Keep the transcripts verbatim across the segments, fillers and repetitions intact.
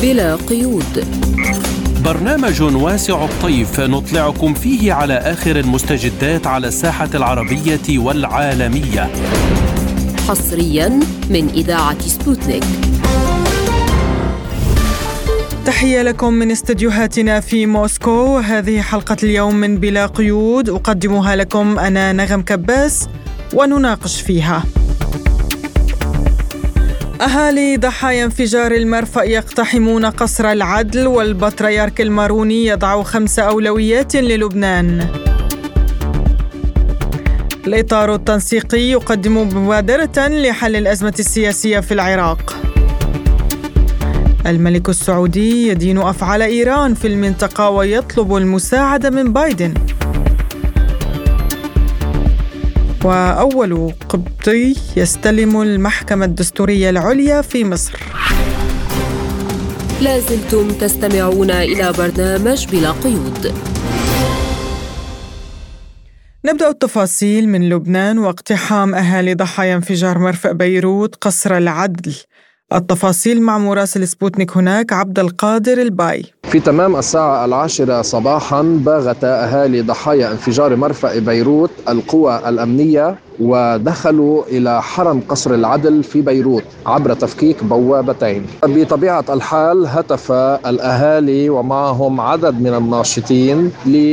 بلا قيود، برنامج واسع الطيف نطلعكم فيه على آخر المستجدات على الساحة العربية والعالمية، حصريا من إذاعة سبوتنيك. تحية لكم من استديوهاتنا في موسكو. هذه حلقة اليوم من بلا قيود، أقدمها لكم أنا نغم كباس ونناقش فيها. أهالي ضحايا انفجار المرفأ يقتحمون قصر العدل، والبطريرك الماروني يضع خمس أولويات للبنان. الإطار التنسيقي يقدم مبادرة لحل الأزمة السياسية في العراق. الملك السعودي يدين أفعال إيران في المنطقة ويطلب المساعدة من بايدن. وأول قبطي يستلم المحكمة الدستورية العليا في مصر. لازلتم تستمعون إلى برنامج بلا قيود. نبدأ التفاصيل من لبنان واقتحام أهالي ضحايا انفجار مرفأ بيروت قصر العدل. التفاصيل مع مراسل سبوتنيك هناك عبد القادر الباي. في تمام الساعة العاشرة صباحا باغت أهالي ضحايا انفجار مرفأ بيروت القوى الأمنية ودخلوا إلى حرم قصر العدل في بيروت عبر تفكيك بوابتين. بطبيعة الحال هتف الأهالي ومعهم عدد من الناشطين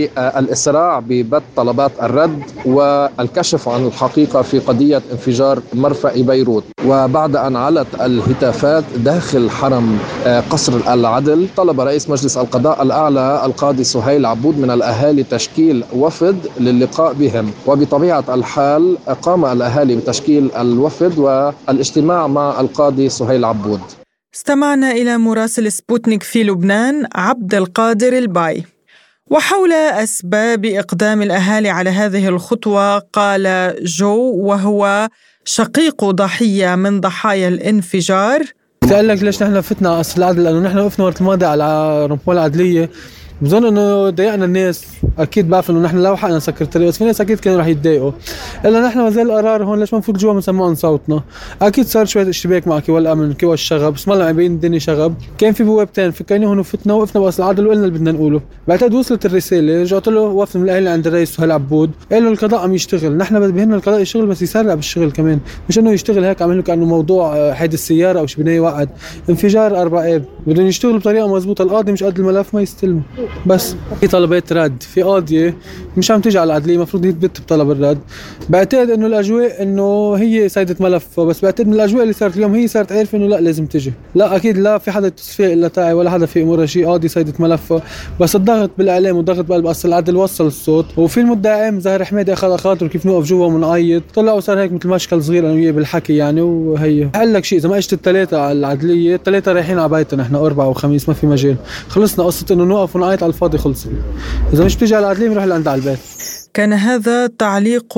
للإسراع ببث طلبات الرد والكشف عن الحقيقة في قضية انفجار مرفأ بيروت. وبعد أن علت الهتافات داخل حرم قصر العدل، طلب رئيس مجلس القضاء الأعلى القاضي سهيل عبود من الأهالي تشكيل وفد للقاء بهم، وبطبيعة الحال قام الأهالي بتشكيل الوفد والاجتماع مع القاضي سهيل عبود. استمعنا إلى مراسل سبوتنيك في لبنان عبد القادر الباي. وحول أسباب إقدام الأهالي على هذه الخطوة قال جو، وهو شقيق ضحية من ضحايا الانفجار: قال لك ليش نحن فتنا قصر العدل؟ لأنه نحن وقفنا وقت الماضي على رمبول العدلية، بظن انه ضايقنا الناس. اكيد بعرف انه نحن لو حقنا نسكر الطريق، بس في ناس اكيد كانوا رح يتضايقوا. الا نحن ما زال القرار هون، ليش ما نفوت جوا بنسمعهم صوتنا؟ اكيد صار شويه اشتباك مع كيوا الامن كيوا الشغب، بس ما لنا عم الدنيا شغب. كان في بوابتين فكينا هون وفتنا، وقفنا بقصر العدل وقلنا اللي بدنا نقوله. بعتقد وصلت الرساله، رجعت له وفد من الاهالي عند الرئيس سهيل عبود، قال له القضاء عم يشتغل، نحن بهمنا القضاء يشتغل بس يسرع بالشغل كمان، مش انه يشتغل هيك عم له كانه موضوع حادث السياره او شي بنايه وقعد. انفجار اربع اب بدهم يشتغلوا بطريقه مضبوطه، القاضي مش قد الملف ما يستلمه. بس طلبات رد، في قاضية مش عم تيجي على العدلية مفروض يثبت بطلب الرد. بعتقد انه الاجواء انه هي سيدة ملف، بس بعتقد من الاجواء اللي صارت اليوم هي صارت عارفة انه لا لازم تجي. لا اكيد لا في حدا تصفيه الا تاعي ولا حدا في امورها شيء، قاضي سيدة ملف، بس الضغط بالاعلام والضغط بقلب قصر العدل وصل الصوت. وفي المدعي عام زاهر حمادي اخذ خاطر كيف نوقف جوا ونعيط، طلع وصار هيك مثل مشكل صغير انا وياه بالحكي يعني. وهي قال لك شيء، اذا ما اجت الثلاثة على العدلية، الثلاثة رايحين على بيتنا، احنا اربعة وخميس ما في مجال، خلصنا قصة انه نوقف ونعيط على الفاضي خلص. إذا مش بتيجي على العدلية بنروح لعند على البيت. كان هذا تعليق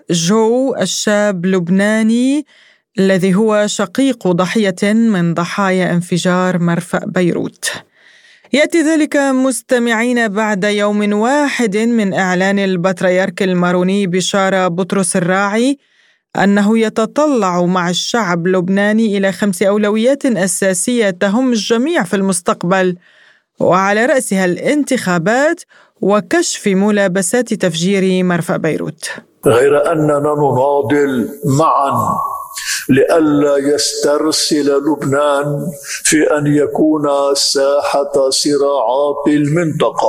جو، الشاب اللبناني الذي هو شقيق ضحية من ضحايا انفجار مرفأ بيروت. يأتي ذلك مستمعين بعد يوم واحد من إعلان البطريرك الماروني بشارة بطرس الراعي أنه يتطلع مع الشعب اللبناني إلى خمس أولويات أساسية تهم الجميع في المستقبل، وعلى رأسها الانتخابات وكشف ملابسات تفجير مرفأ بيروت. غير أننا نناضل معا لئلا يسترسل لبنان في أن يكون ساحة صراعات المنطقة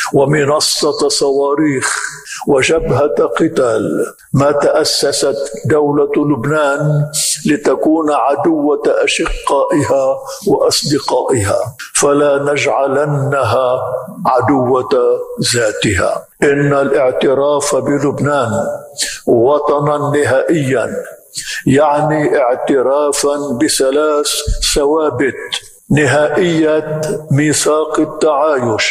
ومنصة صواريخ وجبهة قتال. ما تأسست دولة لبنان لتكون عدوة أشقائها وأصدقائها، فلا نجعلنها عدوة ذاتها. إن الاعتراف بلبنان وطنا نهائيا يعني اعترافا بثلاث ثوابت: نهائية ميثاق التعايش،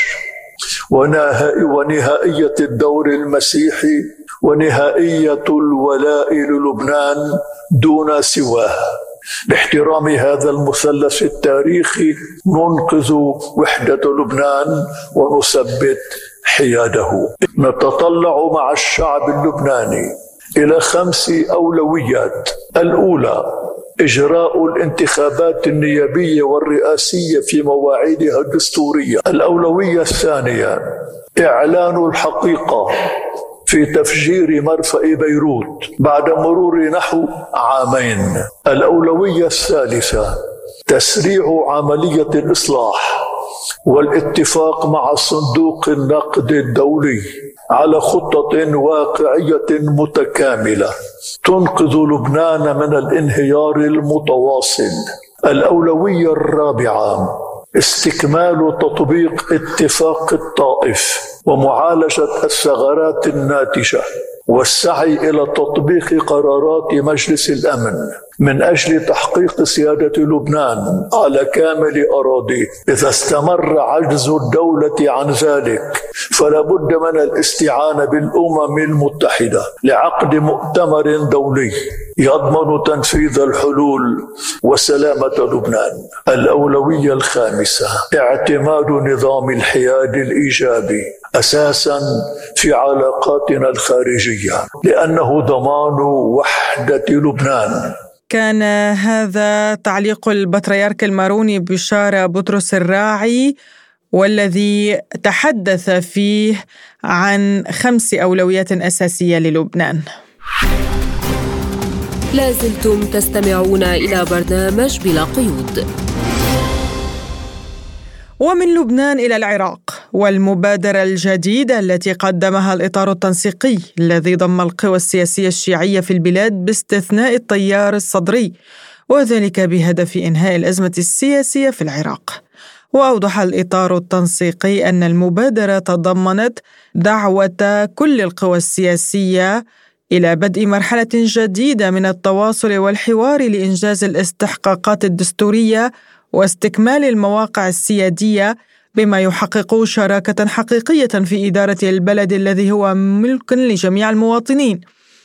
ونهائية الدور المسيحي، ونهائية الولاء للبنان دون سواه. باحترام هذا المثلث التاريخي ننقذ وحدة لبنان ونثبت حياده. نتطلع مع الشعب اللبناني إلى خمس أولويات. الأولى: إجراء الانتخابات النيابية والرئاسية في مواعيدها الدستورية. الأولوية الثانية إعلان الحقيقة في تفجير مرفأ بيروت بعد مرور نحو عامين. الأولوية الثالثة تسريع عملية الإصلاح والاتفاق مع صندوق النقد الدولي على خطة واقعية متكاملة تنقذ لبنان من الانهيار المتواصل. الأولوية الرابعة استكمال تطبيق اتفاق الطائف ومعالجة الثغرات الناتجة والسعي إلى تطبيق قرارات مجلس الأمن من أجل تحقيق سيادة لبنان على كامل أراضيه. إذا استمر عجز الدولة عن ذلك فلا بد من الاستعانة بالأمم المتحدة لعقد مؤتمر دولي يضمن تنفيذ الحلول وسلامة لبنان. الأولوية الخامسة اعتماد نظام الحياد الإيجابي أساساً في علاقاتنا الخارجية لأنه ضمان وحدة لبنان. كان هذا تعليق البطريرك الماروني بشارة بطرس الراعي، والذي تحدث فيه عن خمس أولويات أساسية للبنان. لازلتم تستمعون إلى برنامج بلا قيود. ومن لبنان إلى العراق والمبادرة الجديدة التي قدمها الإطار التنسيقي الذي ضم القوى السياسية الشيعية في البلاد باستثناء التيار الصدري، وذلك بهدف إنهاء الأزمة السياسية في العراق. وأوضح الإطار التنسيقي أن المبادرة تضمنت دعوة كل القوى السياسية إلى بدء مرحلة جديدة من التواصل والحوار لإنجاز الاستحقاقات الدستورية واستكمال المواقع السيادية بما يحقق شراكة حقيقية في إدارة البلد الذي هو ملك لجميع المواطنين،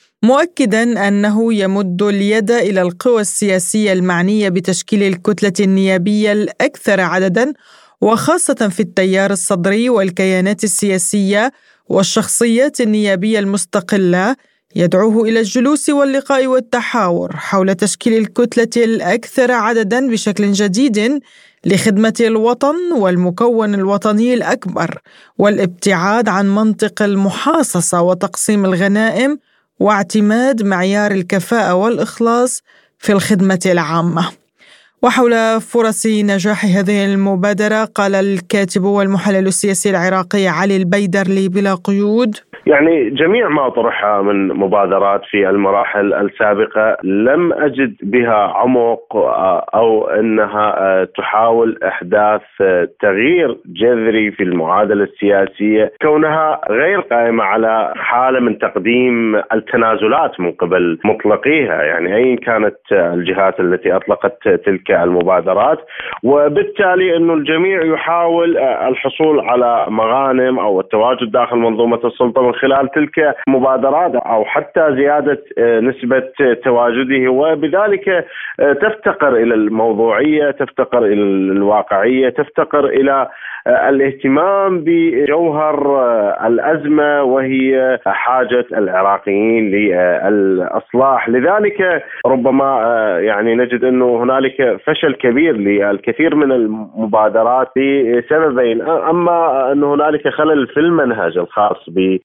مؤكداً أنه يمد اليد إلى القوى السياسية المعنية بتشكيل الكتلة النيابية الأكثر عدداً، وخاصة في التيار الصدري والكيانات السياسية والشخصيات النيابية المستقلة، يدعوه إلى الجلوس واللقاء والتحاور حول تشكيل الكتلة الأكثر عدداً بشكل جديد لخدمة الوطن والمكون الوطني الأكبر، والابتعاد عن منطق المحاصصة وتقسيم الغنائم واعتماد معيار الكفاءة والإخلاص في الخدمة العامة. وحول فرص نجاح هذه المبادرة قال الكاتب والمحلل السياسي العراقي علي البيدرلي بلا قيود: يعني جميع ما طرح من مبادرات في المراحل السابقة لم أجد بها عمق أو أنها تحاول إحداث تغيير جذري في المعادلة السياسية، كونها غير قائمة على حالة من تقديم التنازلات من قبل مطلقيها، يعني أي كانت الجهات التي أطلقت تلك المبادرات، وبالتالي أن الجميع يحاول الحصول على مغانم أو التواجد داخل منظومة السلطة من خلال تلك المبادرات أو حتى زيادة نسبة تواجده، وبذلك تفتقر إلى الموضوعية، تفتقر إلى الواقعية، تفتقر إلى الاهتمام بجوهر الأزمة وهي حاجة العراقيين للإصلاح. لذلك ربما يعني نجد أنه هنالك فشل كبير للكثير من المبادرات لسببين: أما أن هنالك خلل في المنهج الخاص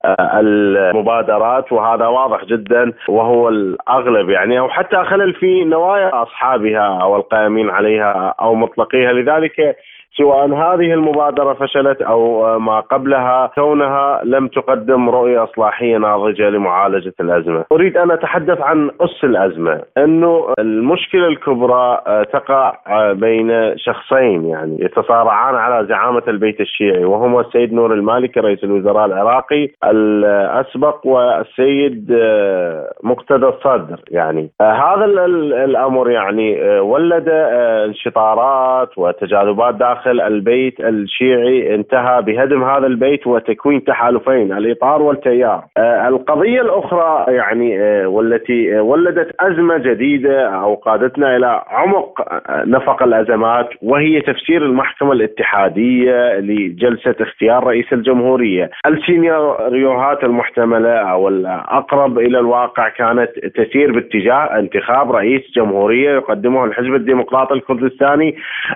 بالمبادرات وهذا واضح جدا وهو الأغلب، يعني أو حتى خلل في نوايا أصحابها أو القائمين عليها أو مطلقيها. لذلك سواء هذه المبادرة فشلت أو ما قبلها كونها لم تقدم رؤية إصلاحية ناضجة لمعالجة الأزمة. أريد أن أتحدث عن أس الأزمة، أنه المشكلة الكبرى تقع بين شخصين يعني يتصارعان على زعامة البيت الشيعي، وهما السيد نور المالكي رئيس الوزراء العراقي الأسبق والسيد مقتدى الصدر. يعني هذا الأمر يعني ولد انشطارات وتجاذبات داخل داخل البيت الشيعي انتهى بهدم هذا البيت وتكوين تحالفين، الإطار والتيار. القضية الأخرى يعني والتي ولدت أزمة جديدة أو قادتنا إلى عمق نفق الأزمات، وهي تفسير المحكمة الاتحادية لجلسة اختيار رئيس الجمهورية. السيناريوهات المحتملة أو الأقرب إلى الواقع كانت تسير باتجاه انتخاب رئيس جمهورية يقدمه الحزب الديمقراطي الكردستاني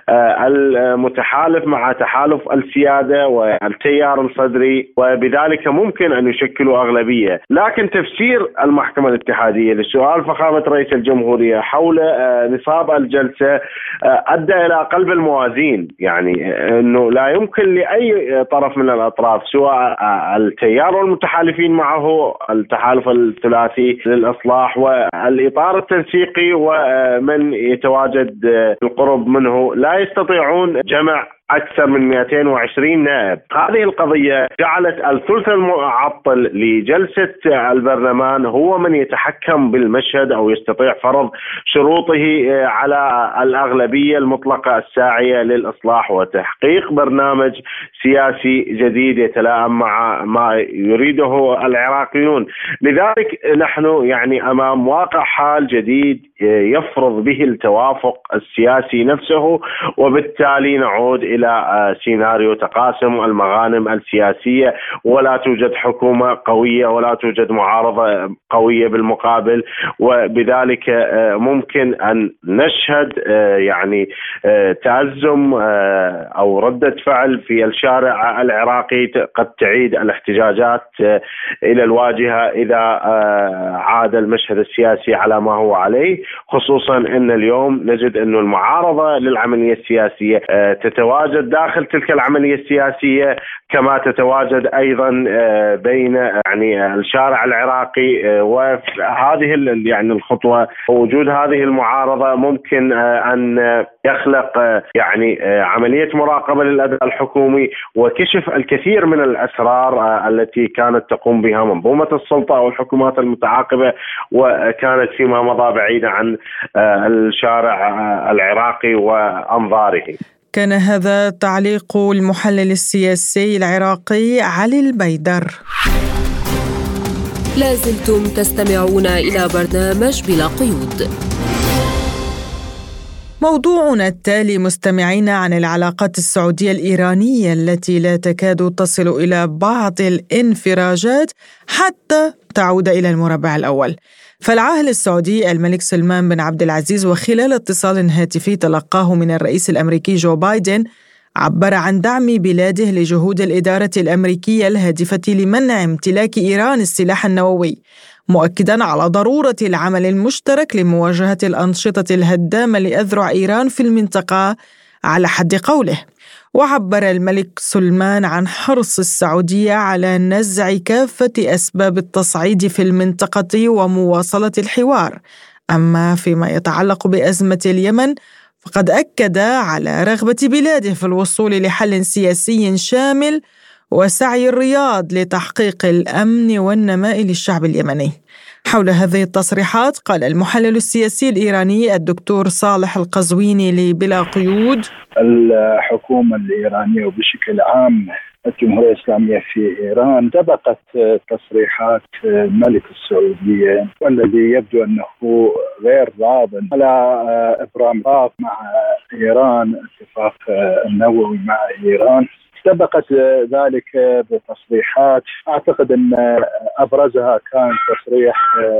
المتحالف مع تحالف السيادة والتيار الصدري، وبذلك ممكن أن يشكلوا أغلبية. لكن تفسير المحكمة الاتحادية لسؤال فخامة رئيس الجمهورية حول نصاب الجلسة أدى إلى قلب الموازين، يعني أنه لا يمكن لأي طرف من الأطراف سواء التيار والمتحالفين معه التحالف الثلاثي للإصلاح والإطار التنسيقي ومن يتواجد القرب منه لا يستطيعون جمع أكثر من مئتين وعشرين نائب. هذه القضية جعلت الثلث المعطل لجلسة البرلمان هو من يتحكم بالمشهد أو يستطيع فرض شروطه على الأغلبية المطلقة الساعية للإصلاح وتحقيق برنامج سياسي جديد يتلائم مع ما يريده العراقيون. لذلك نحن يعني أمام واقع حال جديد يفرض به التوافق السياسي نفسه، وبالتالي نعود إلى سيناريو تقاسم المغانم السياسية، ولا توجد حكومة قوية ولا توجد معارضة قوية بالمقابل، وبذلك ممكن أن نشهد يعني تأزم أو ردة فعل في الشارع العراقي قد تعيد الاحتجاجات إلى الواجهة إذا عاد المشهد السياسي على ما هو عليه، خصوصا أن اليوم نجد أن المعارضة للعملية السياسية تتواجد داخل تلك العملية السياسية كما تتواجد أيضا بين يعني الشارع العراقي. وهذه يعني الخطوة ووجود هذه المعارضة ممكن أن يخلق يعني عملية مراقبة للأداء الحكومي وكشف الكثير من الأسرار التي كانت تقوم بها منظومة السلطة أو الحكومات المتعاقبة، وكانت فيما مضى بعيدة عن الشارع العراقي وأنظاره. كان هذا تعليق المحلل السياسي العراقي علي البيدر. لازلتم تستمعون إلى برنامج بلا قيود. موضوعنا التالي مستمعين عن العلاقات السعودية الإيرانية التي لا تكاد تصل إلى بعض الانفراجات حتى تعود إلى المربع الأول. فالعاهل السعودي الملك سلمان بن عبد العزيز وخلال اتصال هاتفي تلقاه من الرئيس الأمريكي جو بايدن عبر عن دعم بلاده لجهود الإدارة الأمريكية الهادفة لمنع امتلاك إيران السلاح النووي، مؤكداً على ضرورة العمل المشترك لمواجهة الأنشطة الهدامة لأذرع إيران في المنطقة على حد قوله. وعبر الملك سلمان عن حرص السعودية على نزع كافة أسباب التصعيد في المنطقة ومواصلة الحوار. أما فيما يتعلق بأزمة اليمن فقد أكد على رغبة بلاده في الوصول لحل سياسي شامل وسعي الرياض لتحقيق الأمن والنماء للشعب اليمني. حول هذه التصريحات قال المحلل السياسي الإيراني الدكتور صالح القزويني لبلا قيود: الحكومة الإيرانية وبشكل عام الجمهورية الإسلامية في إيران سبقت تصريحات الملك السعودية، والذي يبدو أنه غير راض على إبرام اتفاق مع إيران، اتفاق النووي مع إيران. سبقت ذلك بتصريحات أعتقد أن أبرزها كان تصريح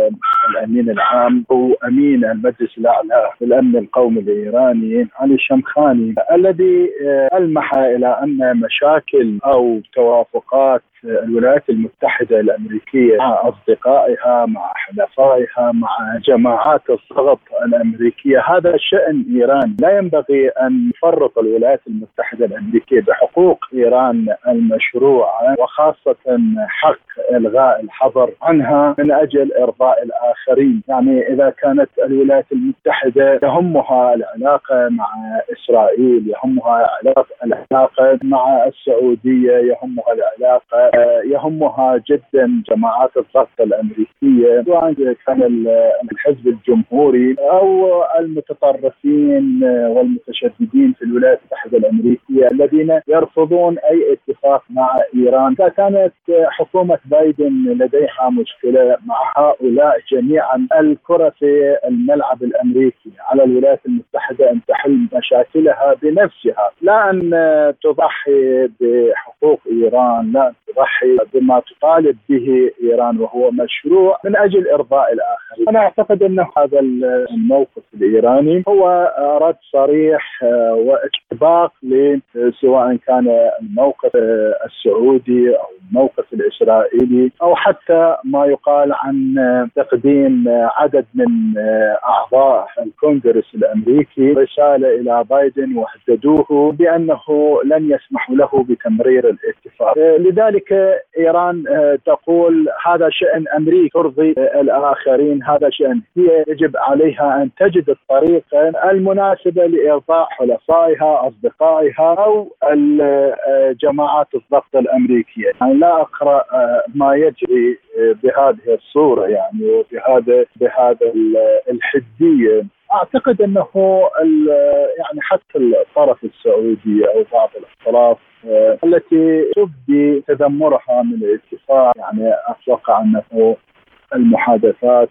الأمين العام هو أمين المجلس الأعلى للأمن القومي الإيراني علي الشمخاني، الذي ألمح إلى أن مشاكل أو توافقات الولايات المتحدة الأمريكية مع أصدقائها مع حلفائها مع جماعات الضغط الأمريكية هذا شأن إيران. لا ينبغي أن تفرط الولايات المتحدة الأمريكية بحقوق إيران المشروعة، وخاصة حق إلغاء الحظر عنها من أجل إرضاء الآخرين. يعني إذا كانت الولايات المتحدة يهمها العلاقة مع إسرائيل، يهمها العلاقة مع السعودية، يهمها العلاقة يهمها جدا جماعات الضغط الأمريكية، سواء كان الحزب الجمهوري أو المتطرفين والمتشددين في الولايات المتحدة المتحدة الأمريكية الذين يرفضون أي اتفاق مع إيران. فكانت حكومة بايدن لديها مشكلة مع هؤلاء جميعا. الكرة في الملعب الأمريكي، على الولايات المتحدة أن تحل مشاكلها بنفسها، لا أن تضحي بحقوق إيران، لا أن تضحي بما تطالب به إيران وهو مشروع من أجل إرضاء الآخرين. أنا أعتقد أن هذا الموقف الإيراني هو رد صريح وإطباق سواء كان الموقف السعودي أو الموقف الإسرائيلي أو حتى ما يقال عن تقديم عدد من أعضاء الكونغرس الأمريكي رسالة إلى بايدن وهددوه بأنه لن يسمح له بتمرير الاتفاق. لذلك إيران تقول هذا شأن أمريكي ترضي الآخرين، هذا شأن هي يجب عليها أن تجد الطريقة المناسبة لإرضاء حلفائها أصدقائها أو الجماعات الضغط الأمريكية. يعني لا أقرأ ما يجري بهذه الصورة يعني وبهذا بهذا الحدية. أعتقد أنه يعني حتى الطرف السعودي أو بعض الأطراف التي تبدي تذمرها من الاتفاق، يعني أتوقع أنه المحادثات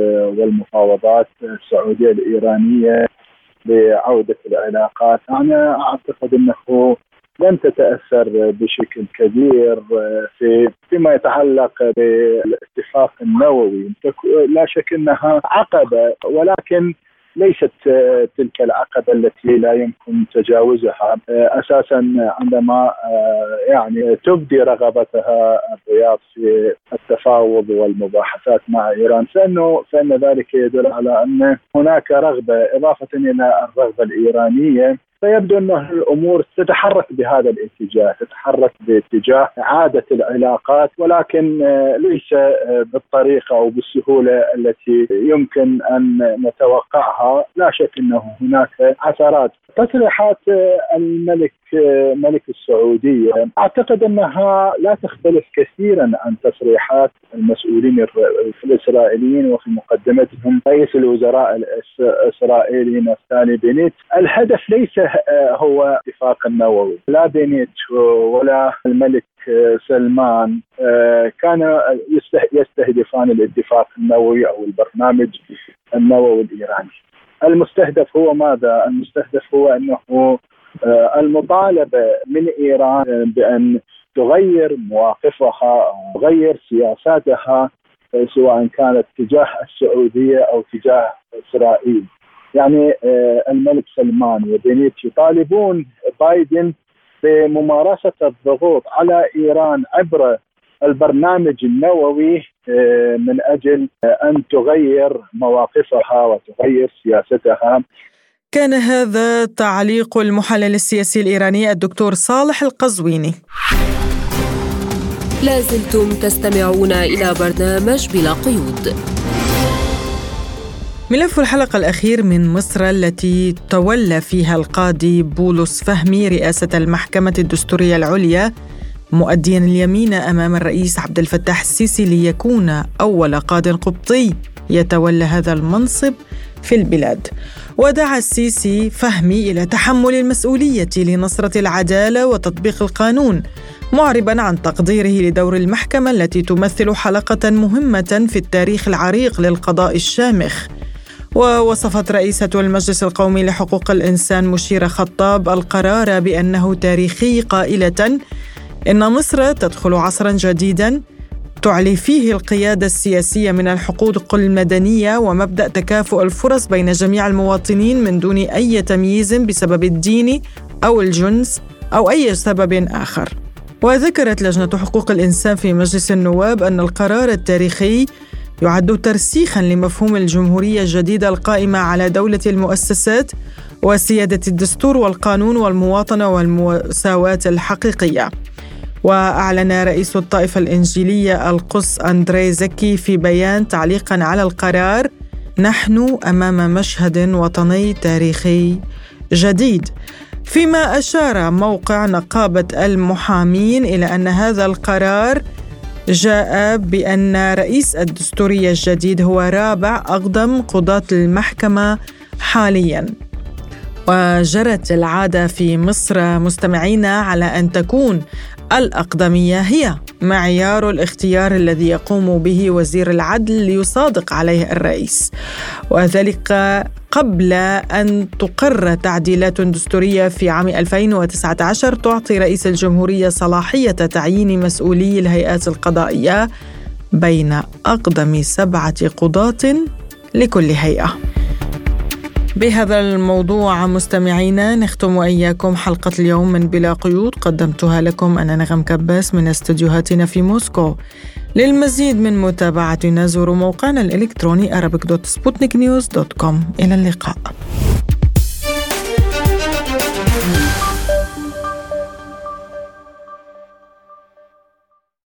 والمفاوضات السعودية الإيرانية لعودة العلاقات، أنا أعتقد أنه لن تتأثر بشكل كبير في فيما يتعلق بالاتفاق النووي. لا شك أنها عقبة، ولكن ليست تلك العقبة التي لا يمكن تجاوزها أساسا عندما يعني تبدي رغبتها الرياض في التفاوض والمباحثات مع إيران، فإنه فإن ذلك يدل على أن هناك رغبة إضافة إلى الرغبة الإيرانية. فيبدو أن الأمور تتحرك بهذا الاتجاه، تتحرك باتجاه إعادة العلاقات، ولكن ليس بالطريقة أو بالسهولة التي يمكن أن نتوقعها. لا شك أنه هناك عثرات. تصريحات الملك ملك السعودية أعتقد أنها لا تختلف كثيرا عن تصريحات المسؤولين الإسرائيليين وفي مقدمتهم رئيس الوزراء الإسرائيلي نفتالي بنيت. الهدف ليس هو اتفاق النووي، لا بنيت ولا الملك سلمان كان يستهدفان الاتفاق النووي أو البرنامج النووي الإيراني. المستهدف هو ماذا؟ المستهدف هو أنه المطالبة من إيران بأن تغير مواقفها أو تغير سياساتها سواء كانت تجاه السعودية أو تجاه إسرائيل. يعني الملك سلمان وبنيت يطالبون بايدن بممارسة الضغوط على إيران عبر البرنامج النووي من أجل أن تغير مواقفها وتغير سياستها. كان هذا تعليق المحلل السياسي الإيراني الدكتور صالح القزويني. لازلتم تستمعون إلى برنامج بلا قيود. ملف الحلقة الأخير من مصر التي تولى فيها القاضي بولس فهمي رئاسة المحكمة الدستورية العليا مؤديا اليمين أمام الرئيس عبد الفتاح السيسي ليكون أول قاضٍ قبطي يتولى هذا المنصب في البلاد. ودعا السيسي فهمي إلى تحمل المسؤولية لنصرة العدالة وتطبيق القانون، معرباً عن تقديره لدور المحكمة التي تمثل حلقة مهمة في التاريخ العريق للقضاء الشامخ. ووصفت رئيسة المجلس القومي لحقوق الإنسان مشيرة خطاب القرار بأنه تاريخي، قائلة إن مصر تدخل عصراً جديداً تعلي فيه القيادة السياسية من الحقوق المدنية ومبدأ تكافؤ الفرص بين جميع المواطنين من دون أي تمييز بسبب الدين أو الجنس أو أي سبب آخر. وذكرت لجنة حقوق الإنسان في مجلس النواب أن القرار التاريخي يعد ترسيخاً لمفهوم الجمهورية الجديدة القائمة على دولة المؤسسات وسيادة الدستور والقانون والمواطنة والمساواة الحقيقية. وأعلن رئيس الطائفة الإنجيلية القس أندري زكي في بيان تعليقاً على القرار: نحن أمام مشهد وطني تاريخي جديد. فيما أشار موقع نقابة المحامين إلى أن هذا القرار جاء بأن رئيس الدستورية الجديد هو رابع أقدم قضاة المحكمة حالياً. وجرت العادة في مصر مستمعينا على أن تكون الأقدمية هي معيار الاختيار الذي يقوم به وزير العدل ليصادق عليه الرئيس، وذلك قبل أن تقر تعديلات دستورية في عام ألفين وتسعة عشر تعطي رئيس الجمهورية صلاحية تعيين مسؤولي الهيئات القضائية بين أقدم سبعة قضاة لكل هيئة. بهذا الموضوع مستمعينا نختم وإياكم حلقة اليوم من بلا قيود، قدمتها لكم أنا نغم كباس من استديوهاتنا في موسكو. للمزيد من متابعتنا زوروا موقعنا الإلكتروني arabic دوت سبوتنيك نيوز دوت كوم. إلى اللقاء.